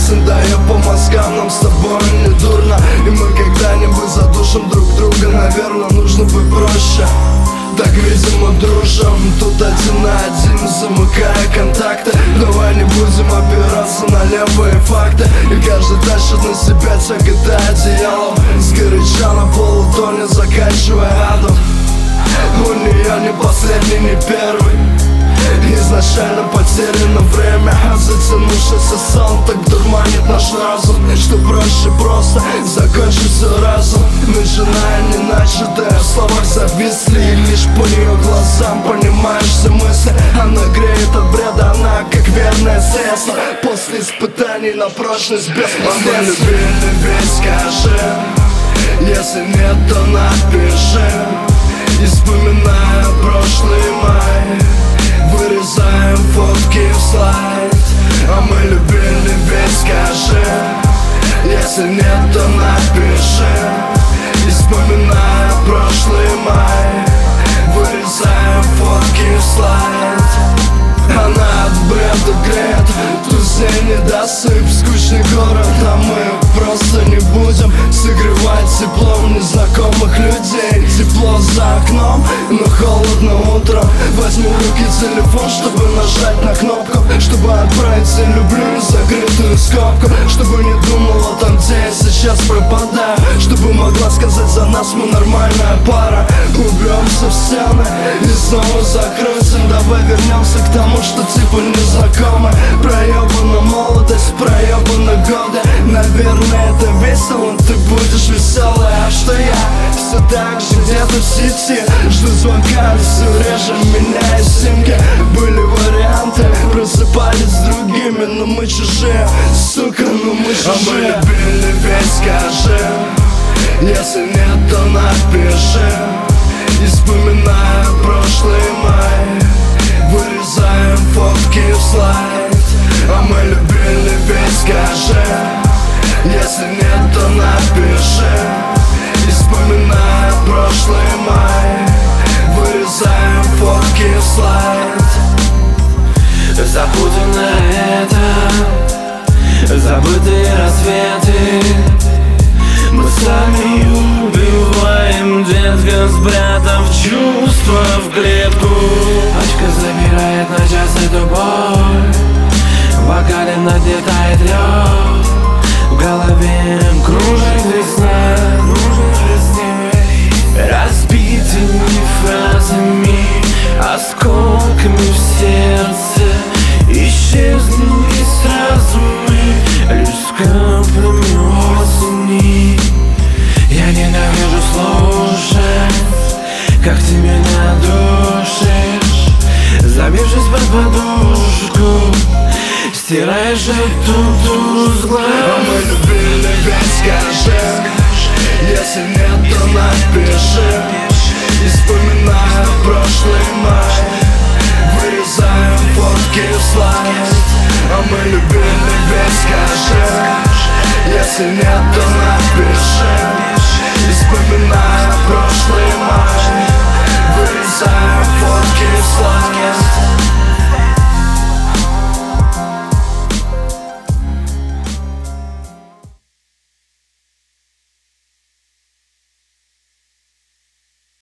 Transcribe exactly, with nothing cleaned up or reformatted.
песен дает по мозгам, нам с тобой не дурно. И мы когда-нибудь задушим друг друга, наверное, нужно быть проще. Так, видимо, дружим тут один на один, замыкая контакты. Давай не будем опираться на левые факты. И каждый тащит на себя тягота одеялом, сгоряча на полутоне, заканчивая адом. У нее не последний, не первый. Изначально потеряно время, а затянувшийся сон так дурманит наш разум, что проще просто закончить все разом. Начиная не начатое, в словах зависли, и лишь по ее глазам понимаешь все мысли. Она греет от бреда, она как верное средство после испытаний на прочность без последствий. Мы любили, ведь скажи, если нет, то напиши. И вспоминая прошлый май, вырезаем фотки в слайд. А мы любили, ведь скажи, если нет, то напиши. И вспоминая прошлый май, вырезаем фотки в слайд. Она от бреда греет, друзей недосып, скучный город, а мы просто не будем согревать теплом незнакомых людей. Тепло за окном, но холодно утром. Возьми в руки телефон, чтобы нажать на кнопку, чтобы отправить «я люблю» закрытую скобку, чтобы не думала там, где я сейчас пропадаю, чтобы могла сказать за нас мы нормальная пара. Убьемся в стены и снова закроемся. Давай вернемся к тому, что типа незнакомы. Проебана молодость, проебаны годы. Наверное, это весело, ты будешь веселая. А что я все так же где-то в сети, жду звонка, все реже меняя симки. Были варианты, просыпались с другими, но мы чужие, сука, ну мы чужие. А мы любили, ведь скажи, если нет, то напиши. И вспоминая прошлый май, вырезаем фотки в слайд. А мы любили, ведь скажи, если нет, то напиши. И вспоминая прошлый май, вырезаем фотки в слайд. Забудено это, забытые рассветы. Мы сами убиваем, детка, спрятав чувства в клетку. Точка забирает на час эту боль, в бокале на дне тает лед. В голове кружит весна, разбитыми фразами, осколками в сердце. Исчезли сразу мы, лишь с каплями осени. Я ненавижу слушать, как ты меня душишь, забившись под подушку, стираешь эту с глаз. А мы любили, ведь скажи, если нет, то напиши. И вспоминая прошлый май, вырезаем фотки в слайд. А мы любили, ведь скажи, если нет,